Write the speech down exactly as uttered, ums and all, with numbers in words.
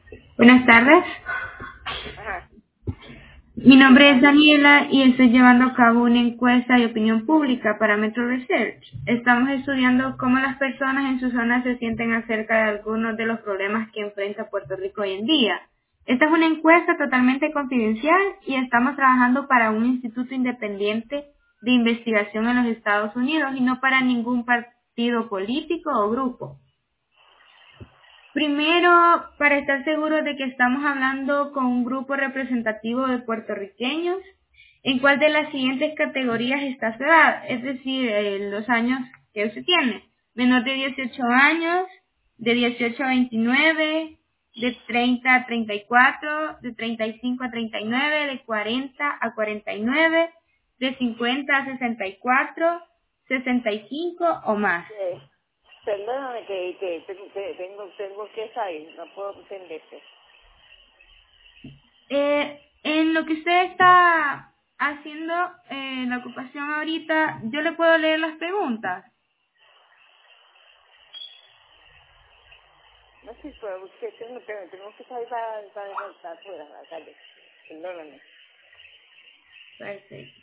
Buenas tardes. Ajá. Mi Sí, nombre es ah, Daniela y estoy llevando a cabo una encuesta de opinión pública para Metro Research. Estamos estudiando cómo las personas en su zona se sienten acerca de algunos de los problemas que enfrenta Puerto Rico hoy en día. Esta es una encuesta totalmente confidencial y estamos trabajando para un instituto independiente de investigación en los Estados Unidos y no para ningún partido político o grupo. Primero, para estar seguros de que estamos hablando con un grupo representativo de puertorriqueños, ¿en cuál de las siguientes categorías está su edad? Es decir, eh, los años que usted tiene. Menor de dieciocho años, de dieciocho a veintinueve, de treinta a treinta y cuatro, de treinta y cinco a treinta y nueve, de cuarenta a cuarenta y nueve, de cincuenta a sesenta y cuatro, sesenta y cinco o más. eh, perdóname que, que, que- que tengo, tengo que salir, no puedo entenderte. Eh, en lo que usted está haciendo eh, la ocupación ahorita, yo le puedo leer las preguntas. No sé, pero usted tengo, tengo, tengo que salir para, para, para afuera, a la calle. Perdóname. Perfecto.